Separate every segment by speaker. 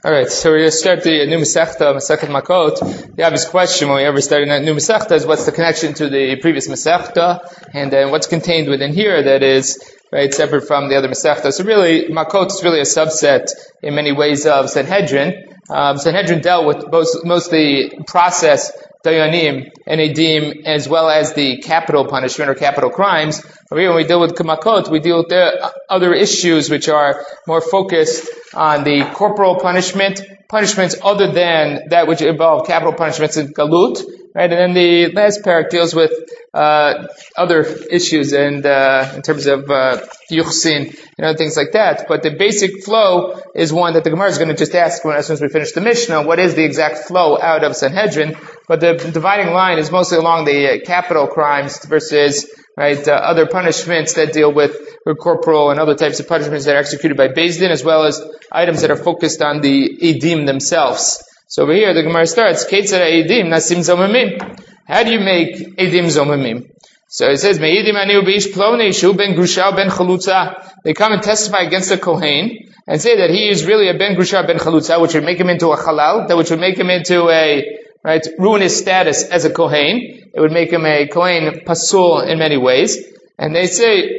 Speaker 1: Alright, so we're going to start the new Masechta, Masechet Makot. The obvious question when we ever start a new Masechta is what's the connection to the previous Masechta, and then what's contained within here that is, right, separate from the other Masechta. So really, Makot is really a subset in many ways of Sanhedrin. Sanhedrin dealt with mostly process, Dayanim, and Edim, as well as the capital punishment or capital crimes. But here when we deal with Makot, we deal with the other issues which are more focused on the corporal punishments other than that which involve capital punishments in Galut, right? And then the last parak deals with other issues and in terms of Yuchsin and other things like that. But the basic flow is one that the Gemara is going to just ask as soon as we finish the Mishnah, what is the exact flow out of Sanhedrin? But the dividing line is mostly along the capital crimes versus other punishments that deal with corporal and other types of punishments that are executed by Beis Din, as well as items that are focused on the Edim themselves. So over here, the Gemara starts, Ketzar Edim Nasim Zomamim. How do you make Edim Zomamim? So it says, Me'idim aniu b'ish ploni shu ben grusha ben chalutza. They come and testify against the Kohen and say that he is really a ben grusha ben chalutza, which would make him into a halal, that which would make him into a ruinous status as a Kohen. It would make him a Kohen pasul in many ways. And they say,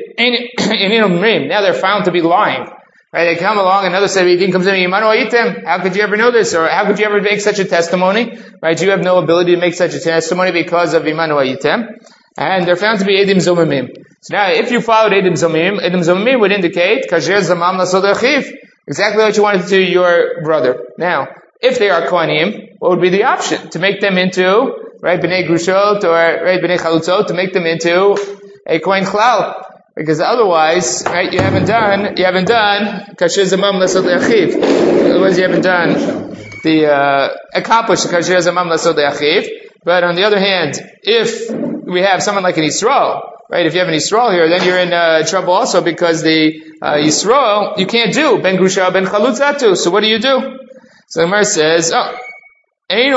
Speaker 1: now they're found to be lying. Right? They come along, another set of Edim comes in, how could you ever know this? Or how could you ever make such a testimony? Right? You have no ability to make such a testimony because of Imanu Ayitem. And they're found to be Edim Zomamim. So now, if you followed Edim Zomamim would indicate, Kasher Zamam Lasod Achiv. Exactly what you wanted to do to your brother. Now, if they are Kohanim, what would be the option? To make them into, B'nai Grushot or B'nai Chalutzot, to make them into a Kohen Chlal. Because otherwise, you haven't done Kasher Zamam Lasod Achiv. Otherwise you haven't done accomplished Kasher Zamam Lasod Achiv. But on the other hand, if we have someone like an Yisrael, if you have an Yisrael here, then you're in trouble also because the Yisrael, you can't do Ben Grusha Ben Chalutzatu. So what do you do? So the Gemara says, we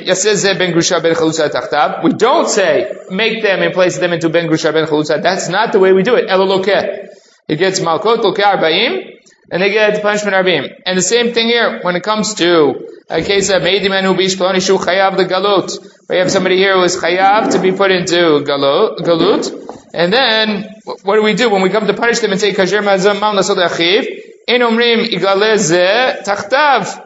Speaker 1: don't say, make them and place them into Ben Grusha Ben Chalutza. That's not the way we do it. It gets Malkot Lokeh Arba'im, and they get punishment Arba'im. And the same thing here, when it comes to a case of Me'idim anu b'ish ploni shu chayav the Galut. We have somebody here who is chayav to be put into Galut. And then, what do we do? When we come to punish them and say, Kasher Mazamam Lasod Achiv, Ein Omrim Igaleh Zeh Tachtav.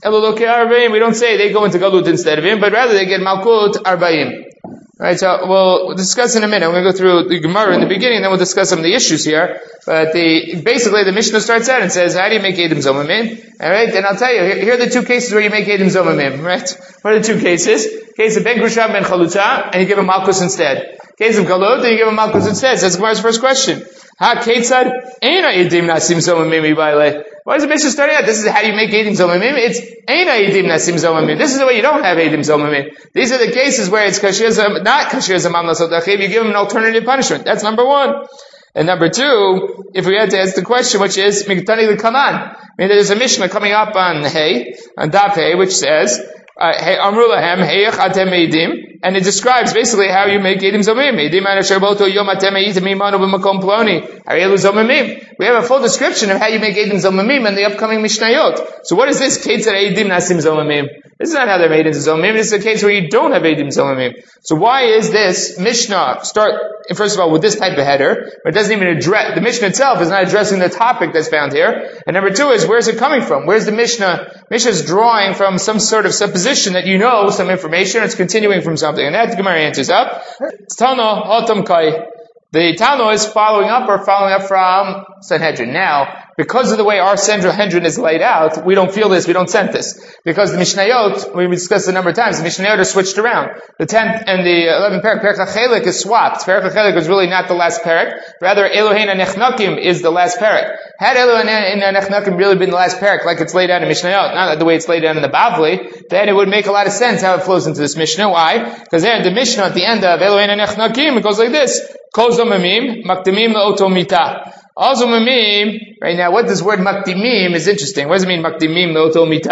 Speaker 1: We don't say they go into Galut instead of him, but rather they get Malkut Arba'im. Right, so we'll discuss in a minute. We're going to go through the Gemara in the beginning, then we'll discuss some of the issues here. But basically the Mishnah starts out and says, how do you make Edim Zomamim? Alright, and I'll tell you, here are the two cases where you make Edim Zomamim, right? What are the two cases? Case of Ben Grusha Ben Chalutza, and you give him Malkus instead. Case of Galut, and you give him Malkus instead. So that's Gemara's first question. Ha Ketzad Eina Edim Nasim Zomamim Ibayle. Why is the Mishnah starting out? This is how you make Edim Zomamim. It's Eina Edim Nasim Zomamim. This is the way you don't have Edim Zomamim. These are the cases where it's not Kasher Zamam Lasod Achiv. You give him an alternative punishment. That's number one. And number two, if we had to ask the question, which is Miktani L'Kaman. There's a Mishnah coming up on Daf Hey, which says, Amru Lahem Heyach Atem Edim. And it describes basically how you make Edim Zomamim. Edim Anasher Boto Yom Atem Eitim Imanu B'Makom Ploni. Arielu Zomamim. We have a full description of how you make Edim Zomamim in the upcoming Mishnayot. So what is this? Ketzar Edim Nasim Zomamim. This is not how they're made into Zomamim. This is a case where you don't have Edim Zomamim. So why is this Mishnah first of all, with this type of header, but it doesn't even address, the Mishnah itself is not addressing the topic that's found here. And number two is, where's it coming from? Where's the Mishnah? Mishnah's drawing from some sort of supposition that you know some information, it's continuing from something. And that the Gemara answers up. Tano Otam Kai. The Tano is following up from Sanhedrin. Now, because of the way our Sanhedrin is laid out, we don't feel this, we don't sense this. Because the Mishnayot, we discussed a number of times, the Mishnayot are switched around. The 10th and the 11th parak, Perek HaChelek is swapped. Perek HaChelek is really not the last parak. Rather, Elohein HaNechnakim is the last parak. Had Elohein HaNechnakim really been the last parak, like it's laid out in Mishnayot, not the way it's laid out in the Bavli, then it would make a lot of sense how it flows into this Mishnah. Why? Because there, the Mishnah at the end of Elohein HaNechnakim, it goes like this. Kol Zomamim, Makdimim Le'otomita. All Zomamim, right now, what this word Makdimim is interesting. What does it mean, Makdimim Le'otomita?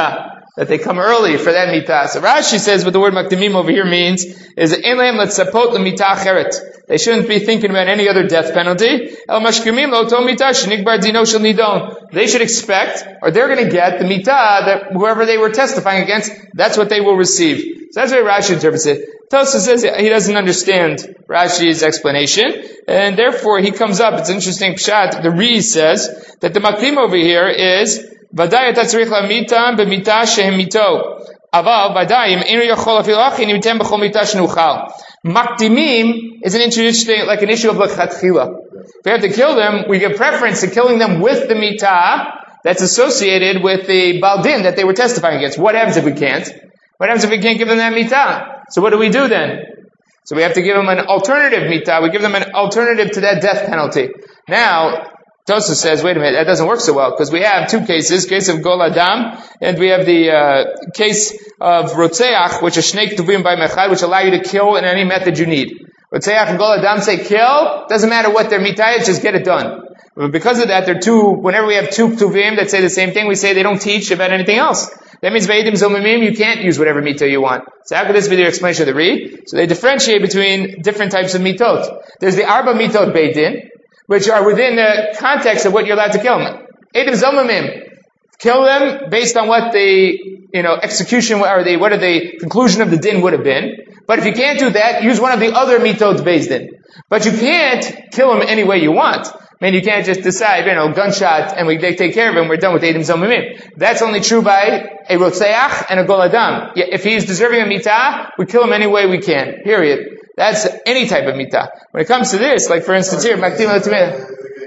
Speaker 1: that they come early for that mitah. So Rashi says what the word makdimim over here means is ein lahem letzapot lemitah acheret. They shouldn't be thinking about any other death penalty. El mashkimim lo'to mitah shenigbar dino shel nidon. They should expect, or they're going to get the mitah that whoever they were testifying against, that's what they will receive. So that's the way Rashi interprets it. Tosfos says he doesn't understand Rashi's explanation, and therefore he comes up. It's an interesting pshat. The Ri says that the makdim over here is Vadai tatzrich lamitam b'mitah shehem mito. Aval vadai im enu yachol afil achin imitem b'chol mitah shnuchal. Makdimim is an interesting, like an issue of lechatchila. If we have to kill them, we give preference to killing them with the mitah that's associated with the baldin that they were testifying against. What happens if we can't? What happens if we can't give them that mitah? So what do we do then? So we have to give them an alternative mitah. We give them an alternative to that death penalty. Now, Tosfos says, wait a minute, that doesn't work so well, because we have two cases, case of Gol Adam, and we have the case of Rotzeach, which is Shnei Ktuvim by Mechad, which allow you to kill in any method you need. Rotzeach and Gol Adam say kill, doesn't matter what their mitah is, just get it done. But because of that, whenever we have two Ktuvim that say the same thing, we say they don't teach about anything else. That means Veidim Zomimim, you can't use whatever mitah you want. So how could this be the explanation of the Ri? So they differentiate between different types of mitot. There's the Arba mitot Beidin, which are within the context of what you're allowed to kill them. Eidim Zomimim, kill them based on what the, execution, or what the conclusion of the din would have been. But if you can't do that, use one of the other mitot Beidin. But you can't kill them any way you want. I mean, you can't just decide, gunshot, and they take care of him, we're done with Eidim Zomimim. That's only true by a Rotzeach and a Gol Adam. If he's deserving a mitah, we kill him any way we can. Period. That's any type of mitah. When it comes to this, like for instance here, Makdim Latimeh,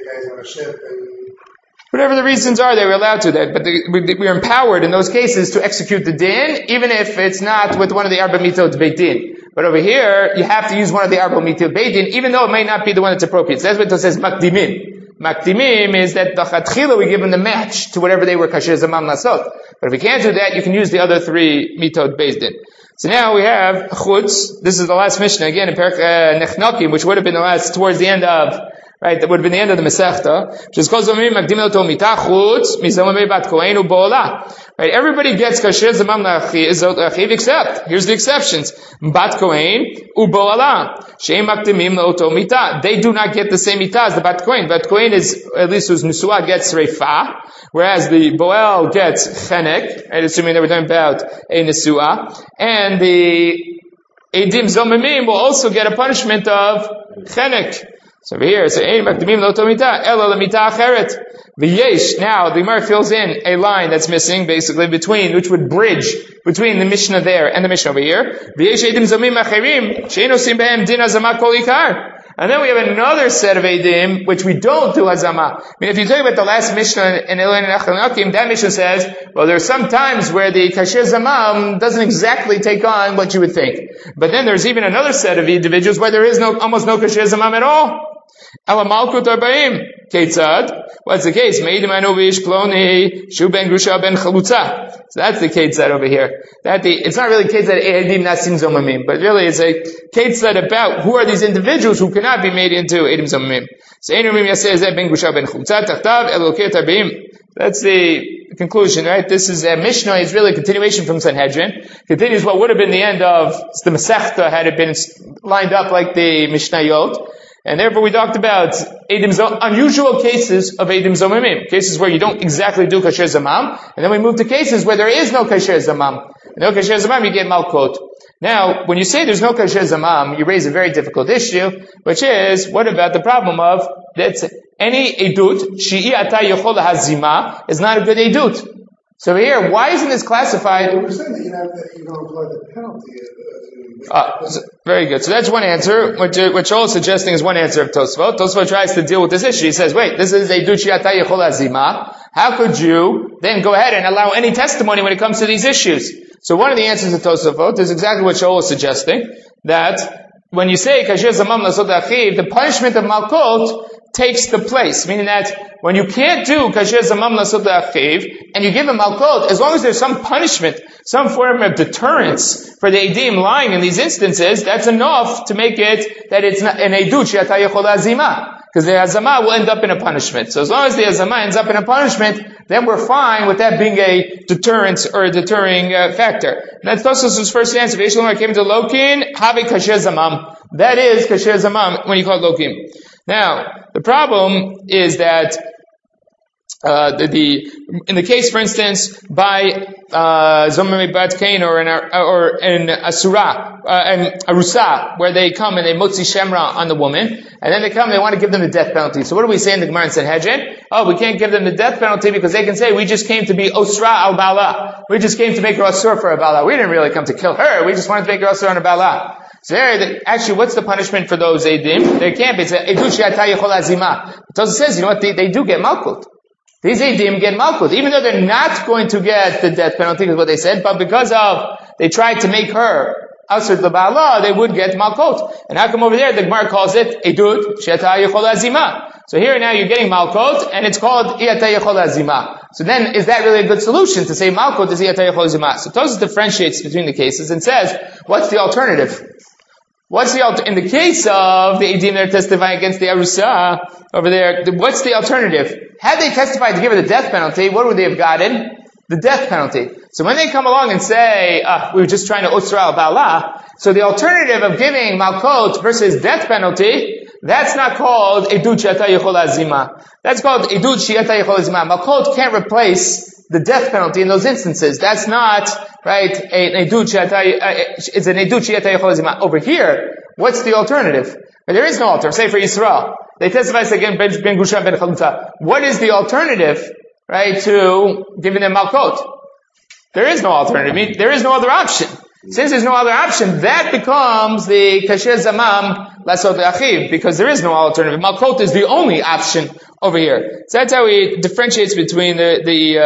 Speaker 1: whatever the reasons are, they were allowed to that. But we are empowered in those cases to execute the din, even if it's not with one of the Arba Mitot Beit Din. But over here, you have to use one of the Arba Mitot Beit Din, even though it may not be the one that's appropriate. So that's what it says Makdimim. Makdimim is that the Chatchila, we give them the match to whatever they were Kasher Zamam Lasot. But if we can't do that, you can use the other three Mitot Beit Din. So now we have Chutz. This is the last Mishnah, again, in Perek Nechnokim, which would have been towards the end of, right, that would have been the end of the Masechta, which is called Zomim Makdim Loto Mitah Chutz, Mizomim Bat Kohen U'Bo'ala. Right, everybody gets Kasher Zamam Lachiv except, here's the exceptions, Bat Kohen U'Bo'ala. She'em Makdimim Loto Mitah. They do not get the same Mitah as the Bat Kohen. Bat Kohen is, at least whose Nusua gets Reifah, whereas the Boel gets Chenek, right, assuming they were talking about a Nusua, and the Eidim Zomimim will also get a punishment of Chenek. So over here, so Ein Makdimim Loto Mitah, Ela L'Mitah Acheret. V'yesh, now the Gemara fills in a line that's missing, basically, which would bridge between the Mishnah there and the Mishnah over here. V'yesh Eidim Zomim Acherim, She'en Osim Behem Din Hazama Kol Ikar. And then we have another set of Eidim, which we don't do Hazama. I mean, if you talk about the last Mishnah in Elon Nachanakim, that Mishnah says, well, there are some times where the Kasher Zamam doesn't exactly take on what you would think. But then there's even another set of individuals where there is almost no Kasher Zamam at all. Ela Malkut Arba'im. Ketzad. What's the case? Meidim Anu V'ish Kloni, Shu Ben Grusha Ben Chalutza. So that's the Ketzad over here. It's not really Ketzad Eidim Nasim Zomamim, but really it's a Ketzad about who are these individuals who cannot be made into Eidim Zomamim. So Ein Rumim Yaseh Zeh Ben Grusha Ben Chalutza, Tachtav Elokei Arba'im. That's the conclusion, right? This is a Mishnah. It's really a continuation from Sanhedrin. Continues what would have been the end of the Masechta had it been lined up like the Mishnayot. And therefore we talked about unusual cases of Eidim Zomimim. Cases where you don't exactly do Kasher Zamam. And then we move to cases where there is no Kasher Zamam. No Kasher Zamam, you get Malkot. Now, when you say there's no Kasher Zamam, you raise a very difficult issue, which is, what about the problem of, that any Edut, Shi'i Ata Yochol Hazima, is not a good Edut. So here, why isn't this classified?
Speaker 2: We're saying that you don't apply the penalty.
Speaker 1: Very good. So that's one answer. What Shaul is suggesting is one answer of Tosfot. Tosfot tries to deal with this issue. He says, wait, this is a Duchi Ata Yechol Hazima. How could you then go ahead and allow any testimony when it comes to these issues? So one of the answers of Tosfot is exactly what Shaul is suggesting, that when you say Kasher Zamam Lasot Achiv, the punishment of Malkot takes the place, meaning that when you can't do Kasher Zamam Lasot Achiv, and you give a Malkot, as long as there's some punishment, some form of deterrence for the Eidim lying in these instances, that's enough to make it that it's not an Eidut She'ata Yechol Hazima. because the hazama will end up in a punishment. So as long as the hazama ends up in a punishment, then we're fine with that being a deterrent or a deterring factor. And that's Tosfos' first answer. Came to Lokin, have kasher zamam. That is kasher zamam when you call it Lokin. Now, the problem is that in the case, for instance, by Zomim Bat Kain or in Asura and Arusa, where they come and they motzi shemra on the woman, and then they come and they want to give them the death penalty. So what do we say in the Gemara in Sanhedrin? Oh, we can't give them the death penalty because they can say we just came to be Osra al Bala. We just came to make her Asur for a Bala. We didn't really come to kill her. We just wanted to make her Asur on a Bala. So there, actually, what's the punishment for those Eidim? There can't be. It's Edut she'ata yechol azima. It also says, you know what? They do get malkut. These Eidim get malkut, even though they're not going to get the death penalty, is what they said, but because of, they tried to make her Asr L'Ba'ala, they would get malkut. And how come over there, the Gemara calls it Edut she'ata yechol azima. So here now you're getting malkut, and it's called iyata yechol azima. So then, is that really a good solution to say malkut is iyata yechol azima? So Tosfos differentiates between the cases and says, what's the alternative? In the case of the Eidim that are testifying against the Arusa, over there, what's the alternative? Had they testified to give her the death penalty, what would they have gotten? The death penalty. So when they come along and say, we were just trying to Osra al-Ba'ala, so the alternative of giving Malkot versus death penalty, that's not called Edut she'ata yechol azima. That's called Edut she'ata yechol azima. Malkot can't replace the death penalty in those instances. That's not, right, it's an Edut she'ata yechol azima. Over here, what's the alternative? There is no alternative. Say for Yisrael, they testify against Ben Grusha and Ben Chalutza. What is the alternative, right, to giving them Malkot? There is no alternative. There is no other option. Since there's no other option, that becomes the kasher zamam lasot le'achiv, because there is no alternative. Malkot is the only option over here. So that's how he differentiates between the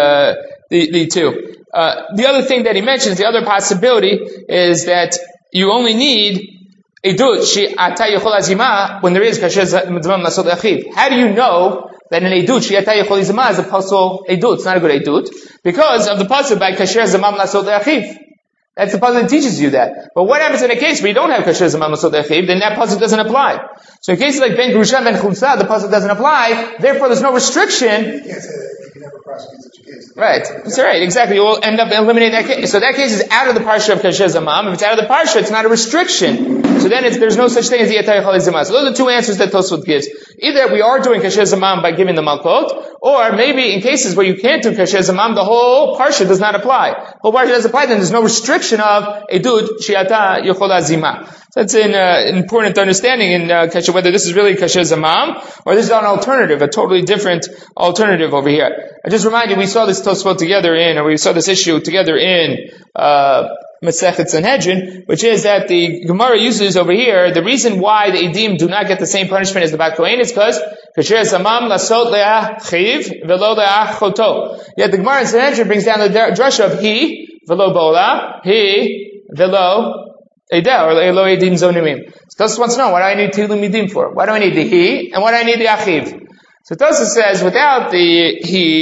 Speaker 1: two. The other thing that he mentions, the other possibility, is that you only need edut she'ata yechol azima when there is kasher zamam lasot le'achiv. How do you know that an edut she'ata yechol azima is a pasuk edut? It's not a good edut because of the pasuk by kasher zamam lasot le'achiv. That's the puzzle that teaches you that. But what happens in a case where you don't have kasher zamam lasot le'achiv? Then that puzzle doesn't apply. So in cases like Ben Grusha, Ben Chalutza, the puzzle doesn't apply. Therefore, there's no restriction.
Speaker 2: You can't say that you can never prosecute such a case.
Speaker 1: Right. That's right. Exactly. You will end up eliminating that case. So that case is out of the parsha of kasher zamam. If it's out of the parsha, it's not a restriction. So then there's no such thing as iyata yechol azima. So those are two answers that Tosfos gives. Either we are doing kasher zamam by giving the malkot, or maybe in cases where you can't do kasher zamam, the whole parsha does not apply. The whole parsha doesn't apply, then there's no restriction of edut she'ata yechol azima. So that's an important understanding in kasher, whether this is really kasher zamam, or this is an alternative, a totally different alternative over here. I just remind you, we saw this Tosfot together we saw this issue together in Masechet Sanhedrin, which is that the Gemara uses over here, the reason why the Eidim do not get the same punishment as the Bat Kohen is because kasher zamam lasot le'achiv velo le'achoto. Yet the Gemara in Sanhedrin brings down the drasha of he velo bola, he velo edeh, or elo edim zonimim. So Tosfos wants to know, what do I need Tilim Edim for? Why do I need the he, and why do I need the achiv? So Tosfos says, without the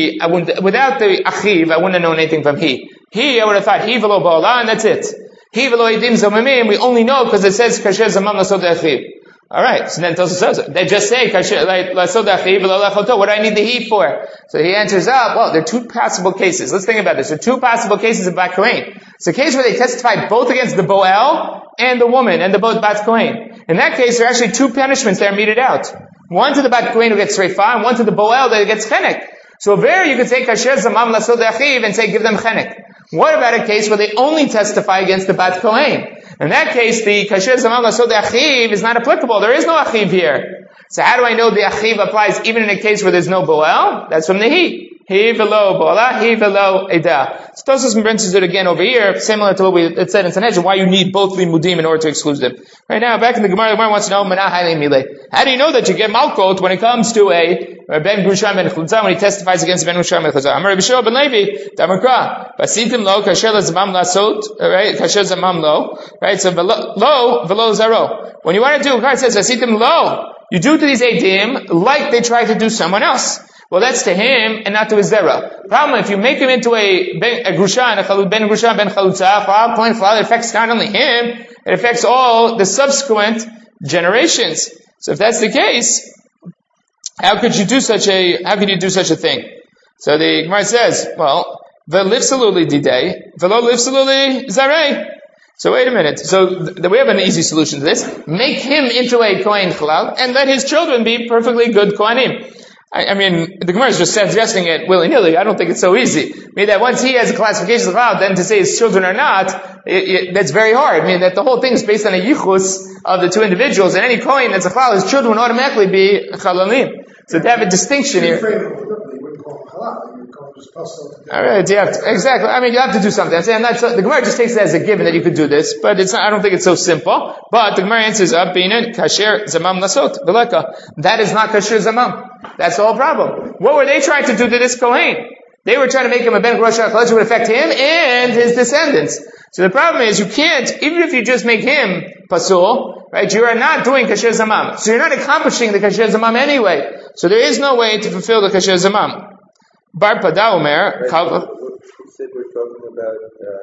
Speaker 1: achiv, I wouldn't have known anything from he. He, I would have thought, he velo ba'ala, and that's it. He velo edim zomimim, we only know because it says kasher zamam lasot le'achiv. Alright, so then Tosfos says, they just say kasher lasot le'achiv velo le'achoto, what do I need the he for? So he answers up, well, there are two possible cases. Let's think about this. There are two possible cases of Bat Kohen. It's a case where they testified both against the Boel and the woman, and the both Bat Kohen. In that case, there are actually two punishments that are meted out. One to the Bat Kohen who gets Sreifa, and one to the Boel that gets Chenek. So there you could say kasher zamam lasot le'achiv and say give them Chenek. What about a case where they only testify against the Bat Kohen? In that case, the kasher zamam lasot le'achiv is not applicable. There is no achiv here. So how do I know the achiv applies even in a case where there's no boel? That's from the he. He velo boala, he velo edah. So Tosfos brings it again over here, similar to what we said in Sanhedrin, why you need both limudim in order to exclude them. Right now, back in the Gemara wants to know, how do you know that you get malkot when it comes to a Ben Grusha Ben Chalutza, when he testifies against Ben Grusha Ben Chalutza? Amar Rabbi Shua ben Levi, Damakra, Basitim lo, kasher zamam lasot, right? Kasher zamam lo, right? So lo, velo zaro. When you want to do, God says, Basitim lo, you do to these Eidim like they tried to do someone else. Well, that's to him and not to his zera. Problem, if you make him into a Grusha and a Ben Grusha Ben Chalutza, it affects not only him, it affects all the subsequent generations. So if that's the case, How could you do such a thing? So the Gemara says, well, v'lifsaluli didei, v'lo lifsaluli zarei. So wait a minute. So we have an easy solution to this. Make him into a Kohen Chalal, and let his children be perfectly good Kohanim. I mean, the Gemara is just suggesting it willy-nilly. I don't think it's so easy. I mean, that once he has a classification of Chalal, then to say his children are not, that's very hard. I mean, that the whole thing is based on a yichus of the two individuals, and any Kohen that's a Chalal, his children would automatically be Chalalim. So to have a distinction here. Alright, exactly. I mean, you have to do something. I'm saying the Gemara just takes it as a given that you could do this, but it's not, I don't think it's so simple. But the Gemara answers, kasher zamam nasot, that is not kasher zamam. That's the whole problem. What were they trying to do to this Kohen? They were trying to make him a ben rosh hachal, which would affect him and his descendants. So the problem is, you can't, even if you just make him pasul, right, you are not doing kasher zamam. So you're not accomplishing the kasher zamam anyway. So there is no way to fulfill the kasher zamam. Bar Pada Omer,
Speaker 3: you said we're talking about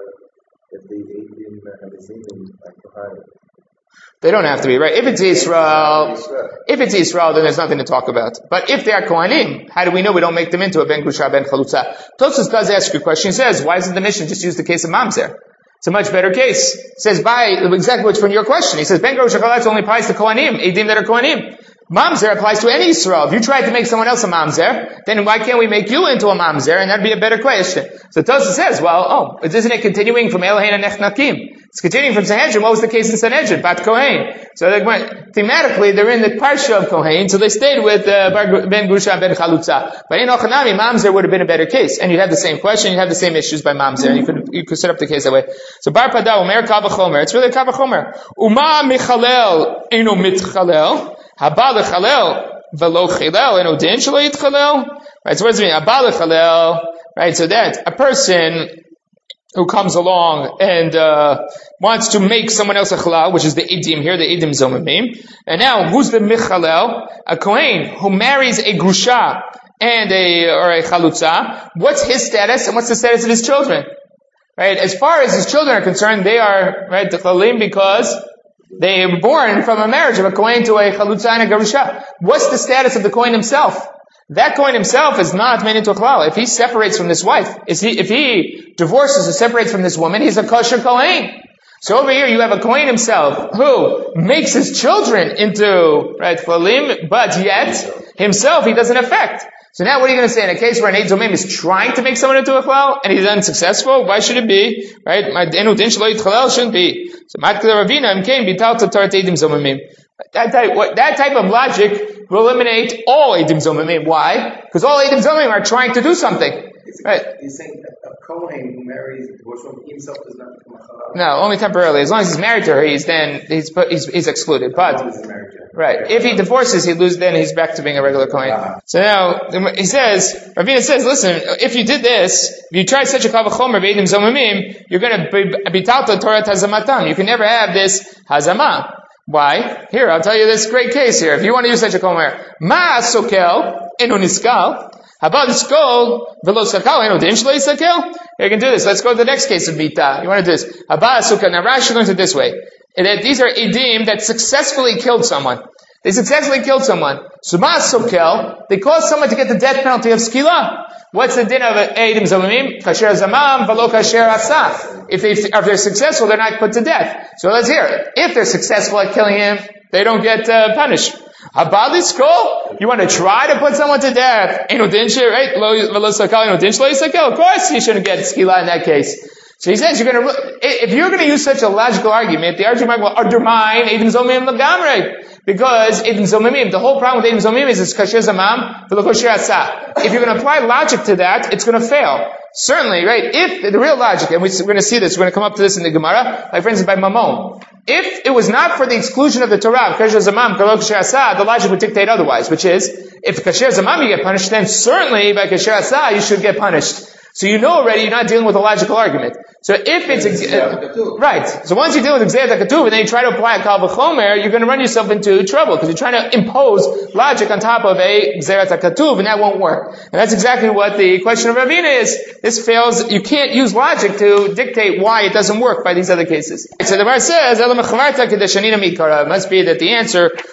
Speaker 3: if the 18 Hasidim are Kohanim.
Speaker 1: They don't have to be, right? If it's Yisrael, then there's nothing to talk about. But if they are Kohanim, how do we know we don't make them into a Ben Grusha, Ben Chalutza? Tosfos does ask you a question. He says, why doesn't the Mishnah just use the case of Mamzer? It's a much better case. He says, exactly what's from your question. He says, Ben Grusha Chalutza only applies to Kohanim, Edim that are Kohanim. Mamzer applies to any Yisrael. If you tried to make someone else a Mamzer, then why can't we make you into a Mamzer? And that'd be a better question. So Tosfos says, isn't it continuing from Elohein and Nechnakim? It's continuing from Sanhedrin. What was the case in Sanhedrin? Bat Kohen. So thematically, they're in the Parsha of Kohen, so they stayed with Ben Grusha and Ben Chalutza. But in Ochanami, Mamzer would have been a better case. And you'd have the same question, you'd have the same issues by Mamzer, and you could set up the case that way. So Bar Pada Omer Kavachomer. It's really Kavachomer. Uma Michalel Eno Mitchalel. Haba lechalel velo chilel eno din shelo yitchalel. Right. So what does it mean? Haba lechalel. Right. So that a person who comes along and wants to make someone else a chalal, which is the edim here, the edim zomimim. And now, who's the michalel? A kohen who marries a grusha and a chalutza. What's his status and what's the status of his children? Right. As far as his children are concerned, they are right the chalim because they were born from a marriage of a kohen to a chalutza and a garusha. What's the status of the kohen himself? That kohen himself is not made into a chalal. If he separates from this wife, if he divorces or separates from this woman, he's a kosher kohen. So over here you have a kohen himself who makes his children into right chalim, but yet himself he doesn't affect. So now what are you going to say in a case where an Eid Zomim is trying to make someone into a chalal and he's unsuccessful? Why should it be? Right? Shouldn't be. So that type of logic will eliminate all Eidim Zomimim. Why? Because all Eidim Zomimim are trying to do something. Right?
Speaker 3: He's saying that a Kohen who marries a divorced woman himself does not become a chalal.
Speaker 1: No, only temporarily. As long as he's married to her, he's excluded. But right, if he divorces, then he's back to being a regular Kohen. So now he says, Ravina says, listen, if you did this, if you tried such a kavachomer b'edim zomimim, you're going to be talta Torah hazamatam. You can never have this hazama. Why? Here, I'll tell you this great case here. If you want to use such a komer, ma sokel enu niskal. Habad skol velo sakal enu din shlo yisakel. You can do this. Let's go to the next case of Bita. You want to do this. Habad sokel. Now Rashi learns it this way. That these are edim that successfully killed someone. They successfully killed someone. Suma sokel. They caused someone to get the death penalty of skila. What's the din of edim zomimim? Kasher zamam velo kasher asaf. If they're successful, they're not put to death. So let's hear it. If they're successful at killing him, they don't get punished. Habad skol. You want to try to put someone to death? Eno din she, right? Velo sakal eno din shlo yisakel. Of course, you shouldn't get skila in that case. So he says if you're going to use such a logical argument, the argument will undermine Edim Zomim Lagamre. Because Edim Zomim, the whole problem with Edim Zomim is it's Kasher Zamam, V'lo Kasher Asa. If you're going to apply logic to that, it's going to fail. Certainly, right, if the real logic, and we're going to see this, we're going to come up to this in the Gemara, like for instance by Mamon. If it was not for the exclusion of the Torah, Kasher Zamam, V'lo Kasher Asa, the logic would dictate otherwise, which is, if Kasher Zamam you get punished, then certainly by Kasher Asa you should get punished. So you know already you're not dealing with a logical argument. So if it's right, so once you deal with Gzeirat HaKatuv and then you try to apply a Kal V'chomer, you're going to run yourself into trouble because you're trying to impose logic on top of a Gzeirat HaKatuv, and that won't work. And that's exactly what the question of Ravina is. This fails. You can't use logic to dictate why it doesn't work by these other cases. So the Gemara says, it must be that the answer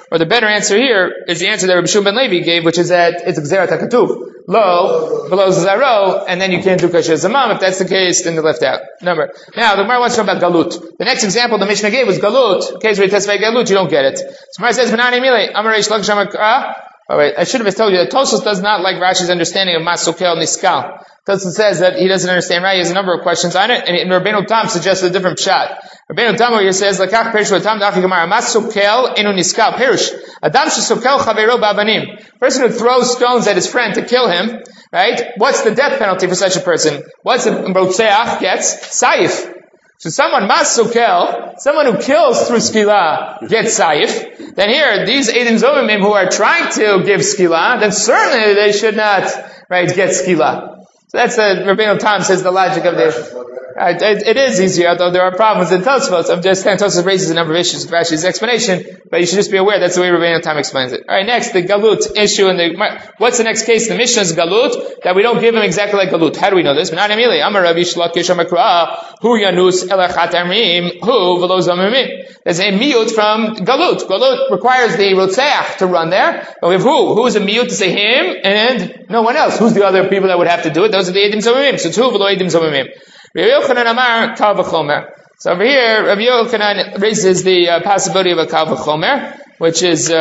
Speaker 1: Or the better answer here is the answer that Rabbi Shimon ben Levi gave, which is that it's Gzerat HaKatuv. Lo, below Zaro, and then you can't do Kasher Zamam. If that's the case, then they're left out. Number. Now, the Gemara wants to talk about Galut. The next example the Mishnah gave was Galut. Case where you testify Galut, you don't get it. So Gemara says, Benani Mile, Amar Reish Lakish Amar All right, I should have told you that Tosfos does not like Rashi's understanding of Masukel Niskal. Tosfos says that he doesn't understand, right? He has a number of questions on it, and Rabbeinu Tam suggests a different shot. Rabbeinu Tam here says, Lakach Perish Tam Dachi Gemara, Masukel Enu Niskal. Perish. Adam Shesukel Chavero Ba'avanim. Person who throws stones at his friend to kill him, right? What's the death penalty for such a person? What's the Rotzeach gets? Saif. So someone who kills through skila gets saif. Then here, these Eidim Zomimim who are trying to give skila, then certainly they should not, right, get skila. So that's Rabbeinu Tam says the logic of the. It is easier, although there are problems in Tosfos. I'm just saying Tosfos raises a number of issues with Rashi's explanation, but you should just be aware that's the way Rabbeinu Tam explains it. All right, next the Galut issue in the. What's the next case? The Mishnah's Galut that we don't give him exactly like Galut. How do we know this? Amar Rabbi Shlakish Amar Hu Yanus Elachat Amrim Hu V'lo Zamimim. There's a miyut from Galut. Galut requires the Rotzeach to run there, but we have who? Who is a miyut to say him and no one else? Who's the other people that would have to do it? Those are the Eidim Zomimim. So it's who V'lo Eidim Zomimim. Rabbi Yochanan Amar Kal V'chomer. So over here, Rabbi Yochanan raises the possibility of a Kal V'chomer, which is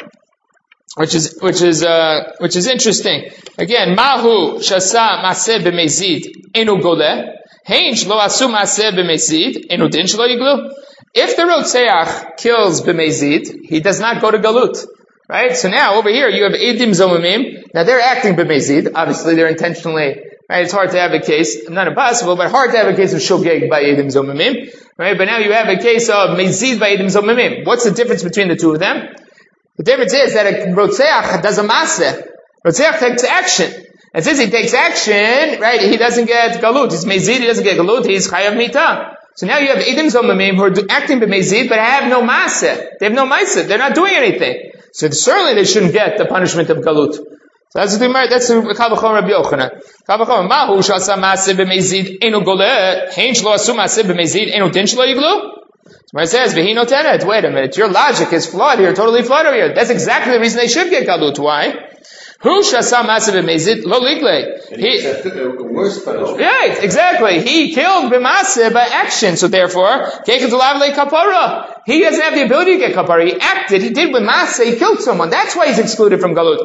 Speaker 1: interesting. Again, Mahu Shasa Maseh B'Mezid Enu Goleh Hein Shlo Asu Maseh B'Mezid Enu Din Shlo Yiglu. If the Rotzeach kills B'Mezid, he does not go to Galut. Right? So now, over here, you have Eidim Zomimim. Now, they're acting B'Mezid. Obviously, they're intentionally. Right, it's hard to have a case, not impossible, but hard to have a case of shogeg by Eidim Zomimim. Right, but now you have a case of mezid by Eidim Zomimim. What's the difference between the two of them? The difference is that a Rotzeach does a maseh. Rotzeach takes action. And since he takes action, right, he doesn't get galut. He's mezid, he doesn't get galut, he's chayav mita. So now you have Eidim Zomimim who are acting b'mezid, but have no maseh. They have no maseh. They're not doing anything. So certainly they shouldn't get the punishment of galut. So that's the Kal V'chomer Rabbi Yochanan. Kal V'chomer Mahu Shasa Maseh B'Mezid Enu Goleh Hein Shlo Asu Maseh B'Mezid Enu Din Shlo Yiglu. So it says V'hi Notenet. Wait a minute, your logic is flawed here, totally flawed over here. That's exactly the reason they should get galut. Why? Who Shasa Maseh B'Mezid Lo Ligle.
Speaker 3: Worse punishment.
Speaker 1: Right, exactly. He killed B'Maseh by action, so therefore Keichet Lav Le Kapara. He doesn't have the ability to get kapara. He acted. He did with Maseh. He killed someone. That's why he's excluded from galut.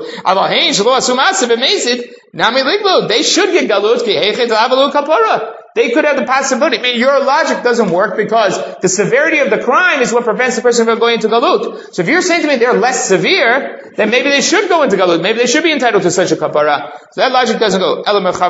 Speaker 1: They should get galut. They could have the possibility. I mean, your logic doesn't work because the severity of the crime is what prevents the person from going into galut. So if you're saying to me they're less severe, then maybe they should go into galut. Maybe they should be entitled to such a kapara. So that logic doesn't go.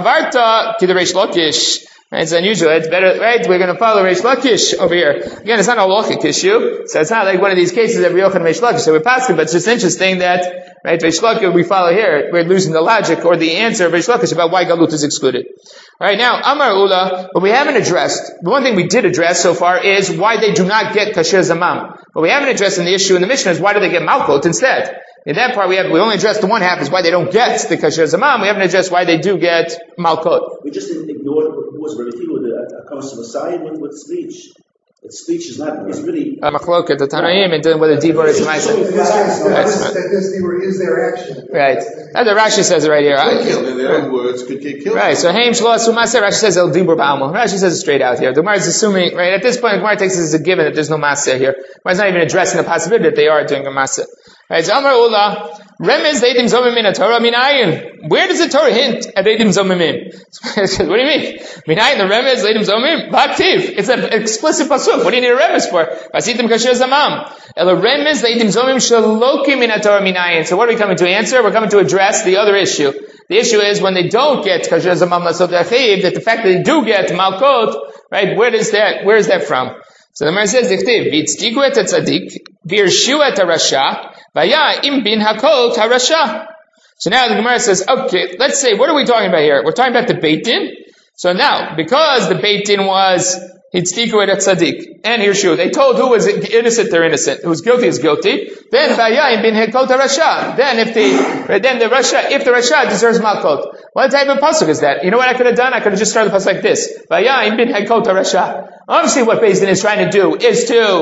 Speaker 1: Right, it's unusual. It's better, right? We're going to follow Reish Lakish over here. Again, it's not a halachic issue, so it's not like one of these cases of Yochanan and Reish Lakish. So we're passing, but it's just interesting that, right, Reish Lakish, we follow here, we're losing the logic or the answer of Reish Lakish about why galut is excluded. Alright, now, Amar Ula, what we haven't addressed, the one thing we did address so far is why they do not get kasher zamam. What we haven't addressed in the issue in the Mishnah is why do they get malkot instead? In that part, we only addressed the one half is why they don't get the kasher zamam. We haven't addressed why they do get malkot.
Speaker 4: We just ignored what was relative with the comes to Messiah with speech. Speech is not, it's really...
Speaker 1: Machloket, the Tanaim, and then whether Dibur is Maisa.
Speaker 2: That this Dibur is their action.
Speaker 1: Right. That's what Rashi says it right here.
Speaker 3: In their own words, could get killed.
Speaker 1: Right. So, Haim Shlo Asu Maseh, Rashi says El Dibur Ba'alma. Rashi says it straight out here. The Gemara is assuming, right, at this point, the Gemara takes this as a given that there's no Maseh here. The Gemara is not even addressing the possibility that they are doing a Maseh. Right. So, Amar Ula, Remez Eidim Zomimim a Torah Minayin. Where does the Torah hint at Eidim Zomimim? What do you mean? Minayin, the Remez Eidim Zomimim? B'aktiv. It's an explicit pasuk. What do you need a Remez for? Vasitim kasher zamam. Ela Remez Eidim Zomimim shalokim min Torah Minayin. So what are we coming to answer? We're coming to address the other issue. The issue is when they don't get kasher zamam lasot achiv, that the fact that they do get malkot, right? Where is that from? So the Gemara says, "Dichtiv v'tzdiku et tzaddik v'yirshu et harasha v'ya im bin hakol harasha." So now the Gemara says, "Okay, let's say what are we talking about here? We're talking about the Beit Din. So now, because the Beit Din was hitzdiku et tzaddik and yirshu, they told who was innocent, they're innocent. Who was guilty is guilty. Then v'ya im bin hakol harasha. Then if the rasha deserves malkot. What type of pasuk is that? You know what I could have done? I could have just started the pasuk like this. V'ya im bin hakol harasha. Obviously what Beis Din is trying to do is to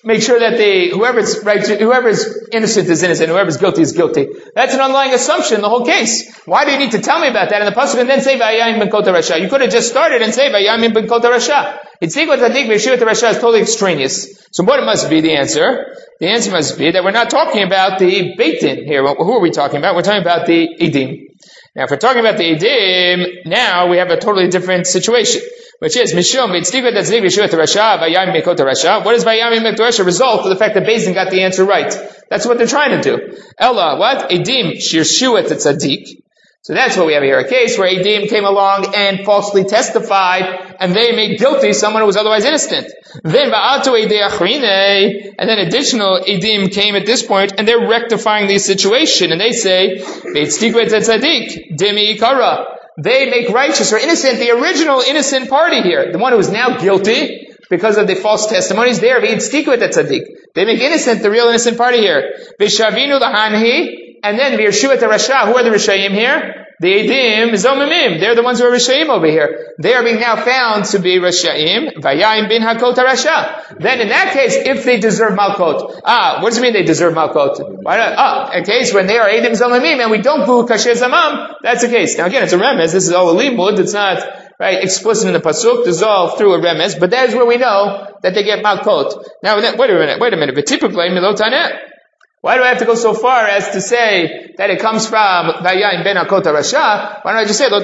Speaker 1: make sure that whoever's innocent is innocent, whoever's guilty is guilty. That's an underlying assumption in the whole case. Why do you need to tell me about that in the pasuk and then say Vayayim ben Kota Rasha? You could have just started and say Vayayim ben Kota Rasha. It's equal to think Yeshua Rasha is totally extraneous. So what must be the answer? The answer must be that we're not talking about the Beit Din here. Who are we talking about? We're talking about the Edim. Now, if we're talking about the Edim, now we have a totally different situation, which is Mishum B'Tzdiva Tzdiv Yeshua Rasha Vayayim ben Kota Rasha. What is Vayayim ben Kota Rasha? Result of the fact that Beit Din got the answer right. That's what they're trying to do. Ella, what? Edim Shirshuat Tzaddik. So that's what we have here. A case where Edim came along and falsely testified, and they made guilty someone who was otherwise innocent. Then Ba'atu Edei Achrine, and then additional Edim came at this point, and they're rectifying the situation, and they say, B'Tzdiva Tzaddik, Demi Ikara. They make righteous or innocent the original innocent party here, the one who is now guilty because of the false testimonies there. They make innocent the real innocent party here. V'shavinu lahanhi. And then V'Yeshua Rasha, who are the Rishayim here? The Edim Zomimim. They're the ones who are Rishayim over here. They are being now found to be Rishayim. Vayayim bin Hakot Rasha. Then in that case, if they deserve Malkot. What does it mean they deserve Malkot? A case when they are Edim Zomimim and we don't do Kasher Zamam, that's the case. Now again, it's a remez. This is all a limud. It's not, right, explicit in the pasuk. This is all through a remez. But that is where we know that they get Malkot. Now, wait a minute. V'tipukle milotaneh. Why do I have to go so far as to say that it comes from Vayayim ben Hakot Rasha? Why don't I just say, I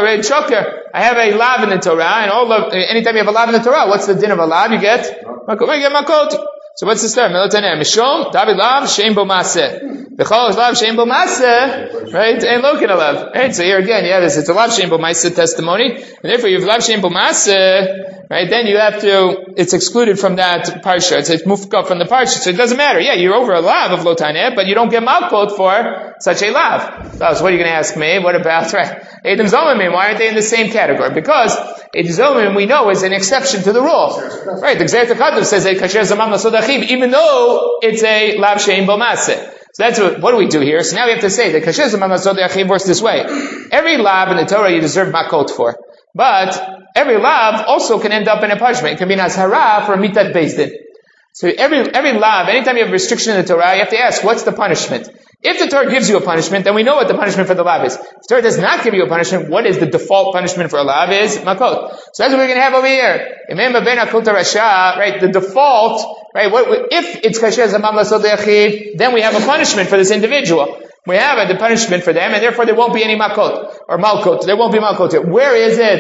Speaker 1: have a lav in the Torah, and anytime you have a lav in the Torah, what's the din of a lav? You get Makot. So what's the start? Mishom, David lav, Shem bo maseh. B'chol lav, Shem bo maseh. Right? And lokin a lav. Right? So here again, you have this, it's a lav, Shem bo maseh testimony, and therefore you have lav, Shem bo maseh. Right, then you have to, it's excluded from that parsha. It's mufka from the parsha. So it doesn't matter. Yeah, you're over a lav of lotaneh, but you don't get malkot for such a lav. So what are you going to ask me? What about, right, Edom Zomimim? Why aren't they in the same category? Because Edom Zomimim, we know, is an exception to the rule. Right, the Gzeret HaKadosh says that kasher zamam lasod achiv, even though it's a lav shein bo maseh. So that's what do we do here? So now we have to say that kasher zamam lasod achiv works this way. Every lav in the Torah you deserve makot for. But every lav also can end up in a punishment. It can be an azhara for a mitat beis din. So every lav, anytime you have a restriction in the Torah, you have to ask, what's the punishment? If the Torah gives you a punishment, then we know what the punishment for the lav is. If the Torah does not give you a punishment, what is the default punishment for a lav is makot. So that's what we're going to have over here. Remember ben Hakot Rasha, right? The default, right? If it's kasher zamam lasod achiv, then we have a punishment for this individual. We have the punishment for them, and therefore there won't be any makot or malkot. There won't be malkot. Where is it?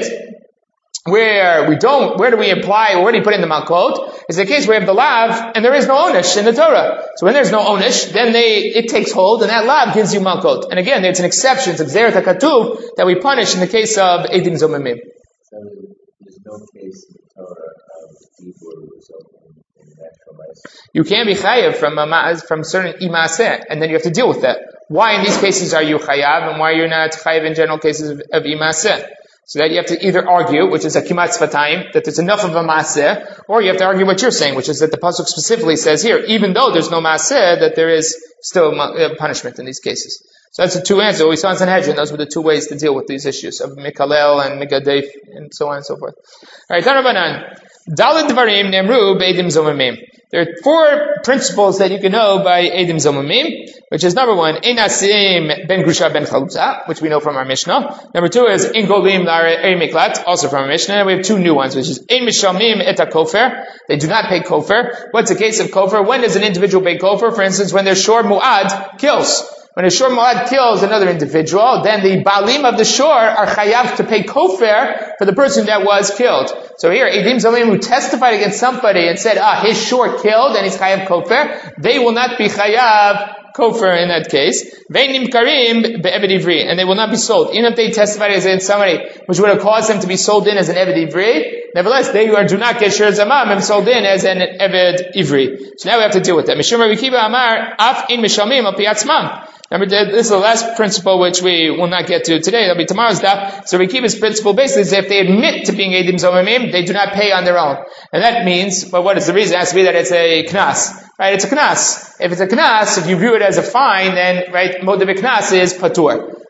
Speaker 1: Where do we apply, or where do you put in the malkot? It's the case where we have the lav, and there is no onish in the Torah. So when there's no onish, then it takes hold, and that lav gives you malkot. And again, it's an exception. It's a Gzeret HaKatuv that we punish in the case of Edim Zomimim.
Speaker 3: So there's no case in the Torah of evil resulting in natural life.
Speaker 1: You can be chayav from certain imaseh, and then you have to deal with that. Why in these cases are you chayav, and why you're not chayav in general cases of imaseh? So that you have to either argue, which is a kimat sfatayim, that there's enough of a maaseh, or you have to argue what you're saying, which is that the pasuk specifically says here, even though there's no maaseh, that there is still punishment in these cases. So that's the two answers. We saw in Sanhedrin, those were the two ways to deal with these issues of Mikalel and Megadef, and so on and so forth. Alright, Tanabanan. Daled Dvarim Nemru B'Edim Zomimim. There are 4 principles that you can know by Edim Zomimim, which is number 1, Ein Asim Ben Grusha Ben Chalutza, which we know from our Mishnah. Number 2 is Ein Golim L'Arei Miklat, also from our Mishnah. And we have 2 new ones, which is Ein Mishamim Et HaKofer. They do not pay kofer. What's the case of kofer? When does an individual pay kofer? For instance, when their shor mu'ad kills. When a shor mu'ad kills another individual, then the balim of the shor are chayav to pay kofer for the person that was killed. So here, Edim Zomimim who testified against somebody and said, his shor killed and he's chayav kofer, they will not be chayav kofer in that case. Ve'nim karim be'eved ivri, and they will not be sold. Even if they testified against somebody which would have caused them to be sold in as an eved ivri, nevertheless, they do not get shir zamam and sold in as an eved ivri. So now we have to deal with that. Mishum Rabbi Kiva Amar, af in mishamim al pi atzmam. Remember, this is the last principle which we will not get to today. That'll be tomorrow's daf. So Rekiva's principle basically is that if they admit to being Edim Zomimim, they do not pay on their own. And that means, but what is the reason? It has to be that it's a knas. Right? It's a knas. If it's a knas, if you view it as a fine, then, right, Modeh Knas is patur.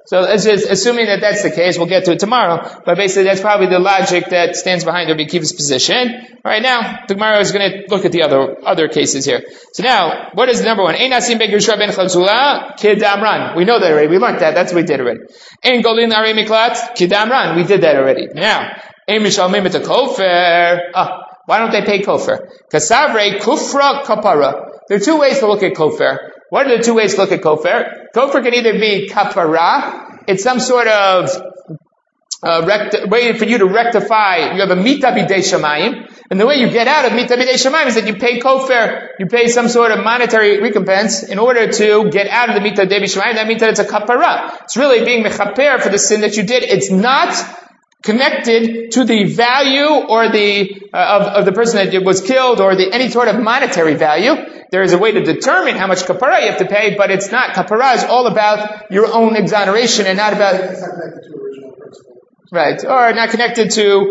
Speaker 1: So it's just assuming that that's the case, we'll get to it tomorrow, but basically that's probably the logic that stands behind Rabbi Akiva's position. Alright, now, the Gemara is going to look at the other cases here. So now, what is number one? Ein nasim ben Gerusha ben Chazula, kidamran. We know that already, we learned that, that's what we did already. Ein golin arei miklat, kidamran. We did that already. Now, ein mishalmim et kofer. Why don't they pay kofer? Kasavre kufra kapara. There are two ways to look at kofer. What are the two ways to look at kofer? Kofer can either be kapara, it's some sort of way for you to rectify, you have a mita bidei shamayim, and the way you get out of mita bidei shamayim is that you pay kofer, you pay some sort of monetary recompense in order to get out of the mita bidei shamayim. That means that it's a kapara. It's really being mechaper for the sin that you did. It's not connected to the value or the of the person that was killed or any sort of monetary value. There is a way to determine how much kapara you have to pay, but it's not. Kapara is all about your own exoneration and not about...
Speaker 2: It's not connected to original principle.
Speaker 1: Right, or not connected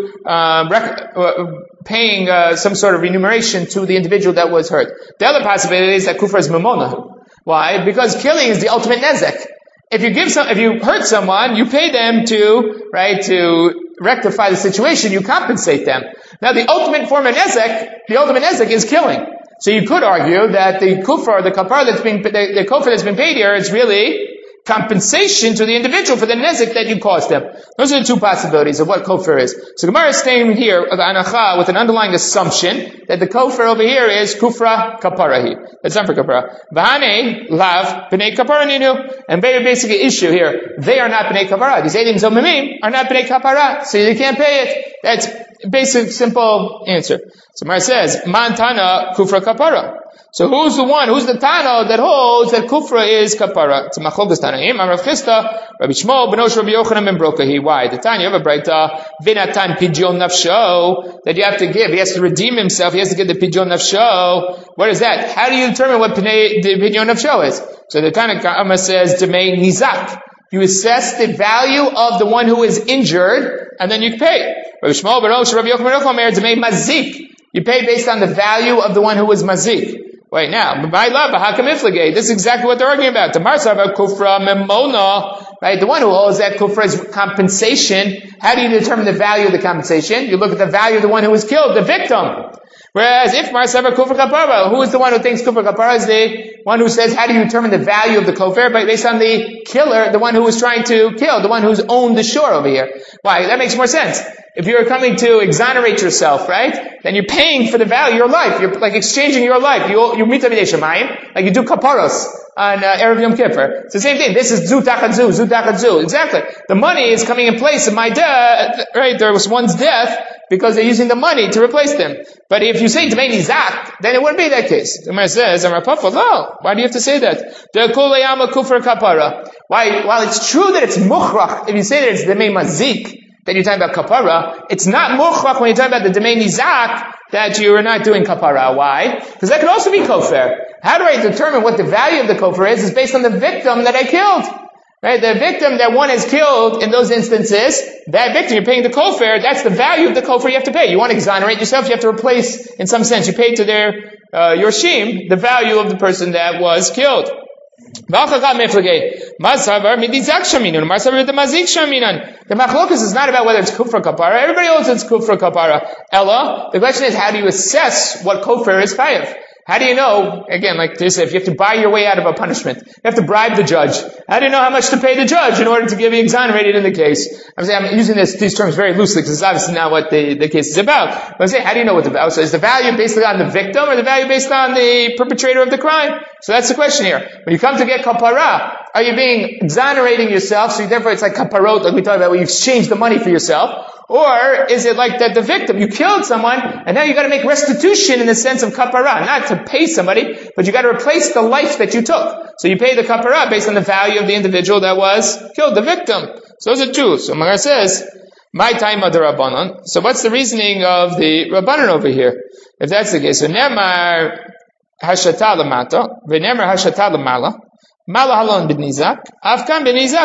Speaker 1: to paying some sort of remuneration to the individual that was hurt. The other possibility is that kufra is mamona. Why? Because killing is the ultimate nezek. If you hurt someone, you pay them to rectify the situation, you compensate them. Now the ultimate form of nezek is killing. So you could argue that the kufra, or the kapara the kofar that's been paid here is really compensation to the individual for the nezek that you caused them. Those are the two possibilities of what kofar is. So Gemara is staying here with anacha with an underlying assumption that the kofar over here is kufra kaparahi. That's not for kapara. V'hanei lav b'nei kapara ninu. And very basic issue here. They are not b'nei kapara. These eidim zomimim are not b'nei kapara. So you can't pay it. That's basic, simple answer. So Gemara says, Mantana kufra kapara. So who's the Tana that holds that kufra is kapara? It's a machlokes Tanaim. Rav Chisda, Rabbi Shmuel, Benosh Rabbi Yochanan ben Brokahi. Why? The Tanya of a Breita, Vinatan pidyon nafsho, that you have to give. He has to redeem himself. He has to give the pidyon nafsho. What is that? How do you determine what the pidyon nafsho is? So the Tana says, Demei nizak. You assess the value of the one who is injured, and then you pay. Rabbi Shmuel, Benosh Rabbi Yochanan, Demei mazik. You pay based on the value of the one who was mazik. Wait, now, this is exactly what they're arguing about. The Marsa about kufra memona, right? The one who holds that kufra is compensation. How do you determine the value of the compensation? You look at the value of the one who was killed, the victim. Whereas if Marsa about kufra kapara, who is the one who thinks kufra kapara is the one who says, how do you determine the value of the kofar? Based on the killer, the one who was trying to kill, the one who's owned the shore over here. Why? That makes more sense. If you're coming to exonerate yourself, right? Then you're paying for the value of your life. You're like exchanging your life. You mita b'nei shamayim, like you do kaparos on Erev Yom Kippur. It's the same thing. This is zu tachat zu. Exactly. The money is coming in place of my death, right? There was one's death because they're using the money to replace them. But if you say Demei Nizak, then it wouldn't be that case. The Gemara says, no. Why do you have to say that? The kol yama kufra kapara. Why? While it's true that it's mukhrach, if you say that it's Demei Mazik, then you're talking about kapara. It's not mukhrach when you're talking about the Demei Nizak that you are not doing kapara. Why? Because that could also be kofar. How do I determine what the value of the kofar is? It's based on the victim that I killed. Right? The victim that one has killed in those instances, that victim, you're paying the kofar, that's the value of the kofar you have to pay. You want to exonerate yourself, you have to replace, in some sense, you pay to their, your shim, the value of the person that was killed. The machlokas is not about whether it's kufra kapara. Everybody knows it's kufra kapara. Ella, the question is, how do you assess what kofar is chayav? How do you know, again, like this, if you have to buy your way out of a punishment, you have to bribe the judge. How do you know how much to pay the judge in order to get you exonerated in the case? I'm using these terms very loosely because it's obviously not what the case is about. But I'm saying, how do you know what the value is? So is the value based on the victim or the value based on the perpetrator of the crime? So that's the question here. When you come to get kapara, are you being exonerating yourself? So therefore it's like kaparot, like we talked about, where you exchange the money for yourself. Or is it like that the victim, you killed someone, and now you gotta make restitution in the sense of kapara, not to pay somebody, but you gotta replace the life that you took. So you pay the kapara based on the value of the individual that was killed, the victim. So those are two. So Magar says, my time of the Rabbanon. So what's the reasoning of the Rabbanon over here? If that's the case, so Nemar hashata lamata, v'nemar hashata lamala, mala halon b'nizak, afkan b'nizak.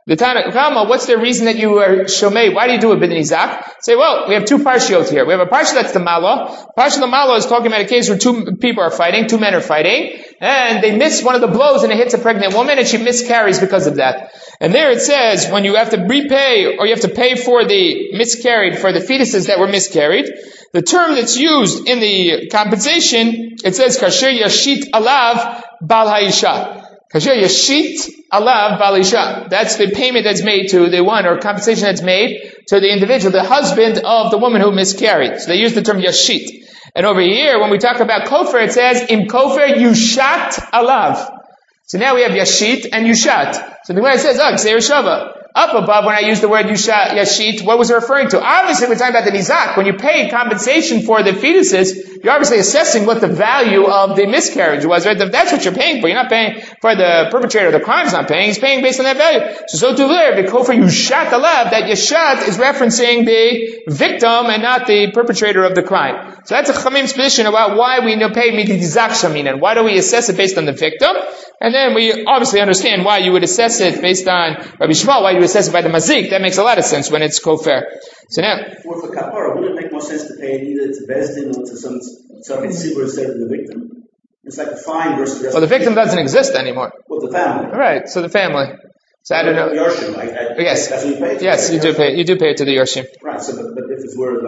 Speaker 1: The Tana, what's the reason that you are shomei? Why do you do it b'din nizak? Say, well, we have two parshiot here. We have a parsha that's the Mala. Parsha the Mala is talking about a case where two people are fighting, two men are fighting, and they miss one of the blows and it hits a pregnant woman and she miscarries because of that. And there it says, when you have to repay, or you have to pay for the miscarried, for the fetuses that were miscarried, the term that's used in the compensation, it says, kasher yashit alav bal ha'isha. Kasher yashit alav bal ha'isha. That's the payment that's made to the one, or compensation that's made to the individual, the husband of the woman who miscarried. So they use the term yashit. And over here, when we talk about kofar, it says, im kofar yushat alav. So now we have yashit and yushat. So the way it says, gzeir shava. Up above, when I use the word yashit, what was it referring to? Obviously, we're talking about the nizak. When you pay compensation for the fetuses, you're obviously assessing what the value of the miscarriage was, right? That's what you're paying for. You're not paying for the perpetrator of the crime's not paying. He's paying based on that value. So to there, the kofar yushat alav, that yashat is referencing the victim and not the perpetrator of the crime. So that's a chamim's position about why we pay midi nizak shaminan. Why do we assess it based on the victim? And then we obviously understand why you would assess it based on Rabbi Shmuel, why you assess it by the mazik. That makes a lot of sense when it's kofar. So now,
Speaker 4: for kapara, would it make more sense to pay it either to Bezdin or to some tzibur instead of the victim? It's like a fine versus the rest.
Speaker 1: Well, the victim doesn't exist anymore.
Speaker 4: Well, the family.
Speaker 1: Right. So the family. So I don't know.
Speaker 4: Yorshim,
Speaker 1: yes.
Speaker 4: That's what you pay.
Speaker 1: Yes, you do pay. You do pay it to the Yorshim.
Speaker 4: Right. So, but if it's where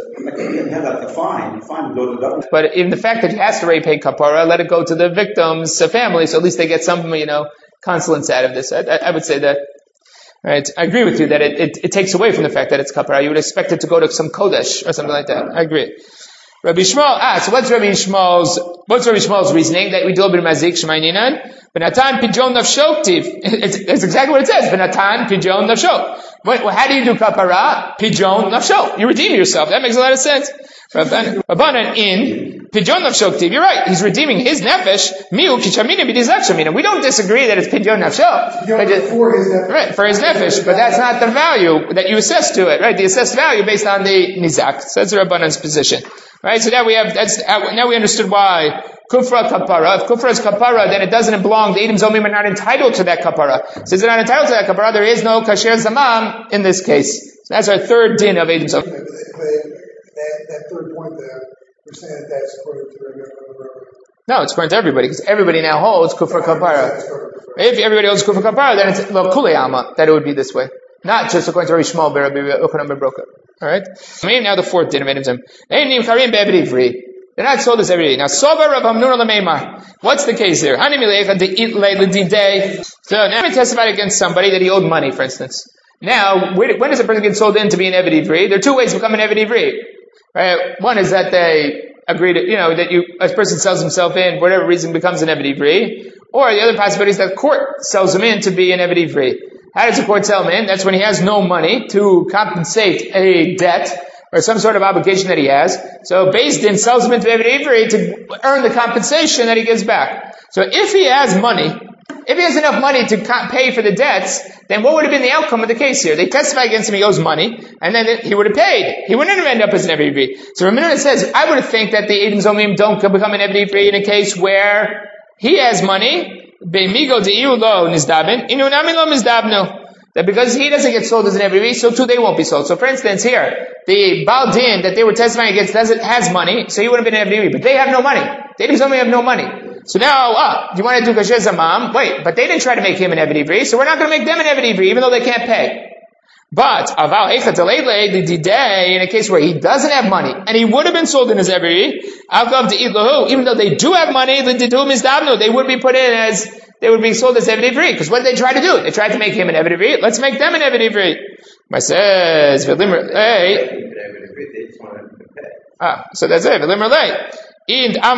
Speaker 4: you have like a fine would go to the government.
Speaker 1: But in the fact that he has to repay kapara, let it go to the victim's family, so at least they get some, consolence out of this. I would say that. Right. I agree with you that it takes away from the fact that it's kapara. You would expect it to go to some kodesh or something like that. I agree. Rabbi Shmuel, so what's Rabbi Shmuel's reasoning? That we do a bit of mazik shemaininan? Benatan pijon nafsho ktiv. It's exactly what it says. Benatan pijon nafsho. How do you do kapara? Pijon nafsho. You redeem yourself. That makes a lot of sense. Rabbanan in pijon nafsho ktiv. You're right. He's redeeming his nefesh. Miu kichamina b'dizak shamina. We don't disagree that it's pijon nafsho. Right, for his nefesh. But that's not the value that you assess to it. Right, the assessed value based on the nizak. So that's Rabbanan's position. Right, so now we understood why kufra kapara. If kufra is kapara, then it doesn't belong. The Edom Zomim are not entitled to that kapara. Since they're not entitled to that kapara, there is no kasher zamam in this case. So that's our third din of Edom Zomim.
Speaker 2: That third point there, we're saying that's according to the
Speaker 1: No, it's according to everybody, because everybody now holds kufra kapara. If everybody holds kufra kapara, then it's lo kulei alma that it would be this way. Not just according to Rabbi Shmuel, but Rabbi Yochanan ben Broka. Alright? Now the fourth din of Edom Zomim. They're not sold as every day. Now, Soba Rav Hamnuna Lameimar. What's the case there? So now we testified against somebody that he owed money, for instance. Now, when does a person get sold in to be an Eved Ivri? There are two ways to become an Eved Ivri. Right? One is that they agree to, a person sells himself in, for whatever reason becomes an Eved Ivri. Or the other possibility is that the court sells him in to be an Eved Ivri. How does the court sell him in? That's when he has no money to compensate a debt or some sort of obligation that he has. So Beis Din sells him into Eved Ivri to earn the compensation that he gives back. So if he has money, if he has enough money to pay for the debts, then what would have been the outcome of the case here? They testify against him, he owes money, and then he would have paid. He wouldn't have ended up as an Eved Ivri. So Raminah says, I would think that the Edom Zomim don't become an Eved Ivri in a case where he has money, that because he doesn't get sold as an Eved Ivri, so too they won't be sold. So for instance here, the Baal Din that they were testifying against has money, so he would have been an Eved Ivri, but they have no money. They didn't have no money. So now, you want to do Kasher Zamam? Wait, but they didn't try to make him an Eved Ivri, so we're not going to make them an Eved Ivri, even though they can't pay. But, Aval Eichat Aleile, the Didei, in a case where he doesn't have money, and he would have been sold in as Eved Ivri, Avgav De'id Lahu, even though they do have money, the Didum is Dabnu, they would be put in as, they would be sold as Eved Ivri, because what did they try to do? They tried to make him an Eved Ivri, let's make them an Eved Ivri. I says, V'limr, so that's it, V'limr Lei. Wait a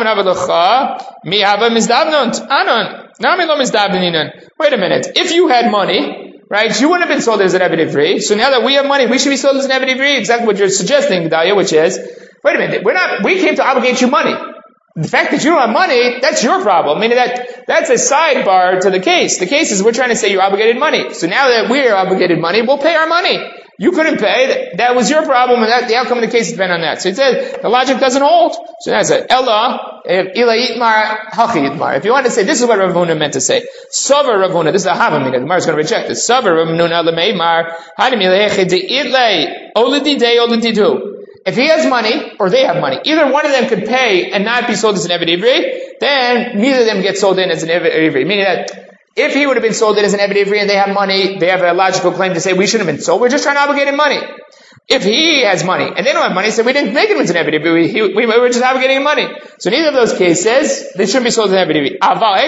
Speaker 1: minute. If you had money, right, you wouldn't have been sold as an Eved Ivri. So now that we have money, we should be sold as an Eved Ivri. Exactly what you're suggesting, Gedalia, which is, wait a minute, we came to obligate you money. The fact that you don't have money, that's your problem. Meaning that's a sidebar to the case. The case is we're trying to say you obligated money. So now that we're obligated money, we'll pay our money. You couldn't pay. That was your problem, and the outcome of the case depends on that. So he said the logic doesn't hold. So that's it. Ella, ila yitmar, hachi yitmar. If you want to say, this is what Rav Huna meant to say. Sover Rav Huna. This is a havamina. The Gemara is going to reject this. Sover Rav Huna lemeimar. Hadim ileche deitlei oledi dei oledi du. If he has money, or they have money, either one of them could pay and not be sold as an Eved Ivri, then neither of them get sold in as an Eved Ivri. Meaning that if he would have been sold in as an Eved Ivri and they have money, they have a logical claim to say we shouldn't have been sold. We're just trying to obligate him money. If he has money and they don't have money, so we didn't make him as an Eved Ivri. We were just obligating him money. So in either of those cases, they shouldn't be sold as an Eved Ivri.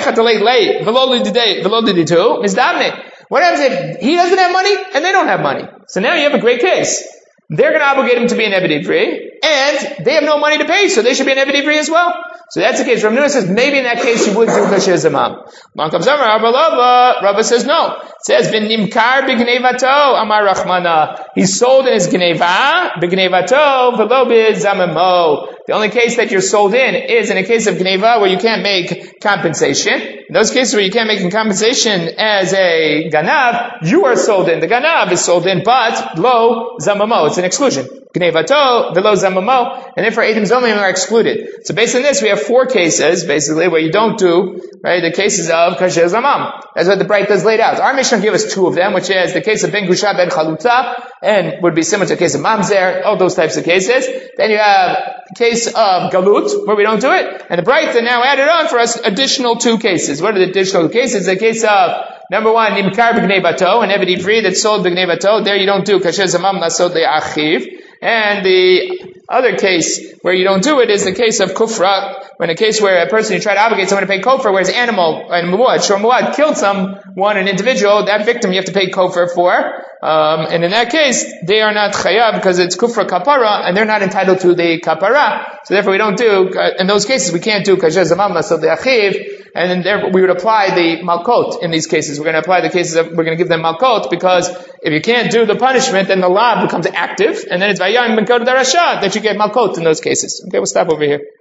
Speaker 1: What happens if he doesn't have money and they don't have money? So now you have a great case. They're going to obligate him to be an Eved Ivri, and they have no money to pay, so they should be an Eved Ivri as well. So that's the case. Rav Huna says maybe in that case you would do kasher zamam. Rabba says no. It says v'nimkar b'gneivato amar rachmana. He's sold in his gneiva b'gneivato v'lo b'zamamo. The only case that you're sold in is in a case of gneiva where you can't make compensation. In those cases where you can't make compensation as a ganav, you are sold in. The ganav is sold in, but lo zamamo. It's an exclusion. Gneivato v'lo zamamo, and therefore edim zomim are excluded. So based on this, we have 4 cases, basically, where you don't do, right, the cases of kasher zamam. That's what the Braita has laid out. Our Mishnah gives us 2 of them, which is the case of ben grusha, ben chalutza, and would be similar to the case of mamzer, all those types of cases. Then you have the case of galut, where we don't do it, and the Braita now added on for us additional 2 cases. What are the additional cases? The case of number 1, nimkar b'gnei bato, an Eved Ivri that's sold b'gnei bato. There you don't do kasher zamam lasod le'achiv. And the other case where you don't do it is the case of kufra, when a case where a person, you try to obligate someone to pay kofar, whereas animal, and muad, shor muad, killed someone, an individual, that victim you have to pay kofar for. And in that case, they are not chayav because it's kufra kapara, and they're not entitled to the kapara. So therefore we don't do, in those cases we can't do kasher zamam lasod le'achiv. And then therefore we would apply the malkot in these cases. We're going to apply the cases of, we're going to give them malkot, because if you can't do the punishment, then the law becomes active, and then it's vayam ben kod darasha that you get malkot in those cases. Okay, we'll stop over here.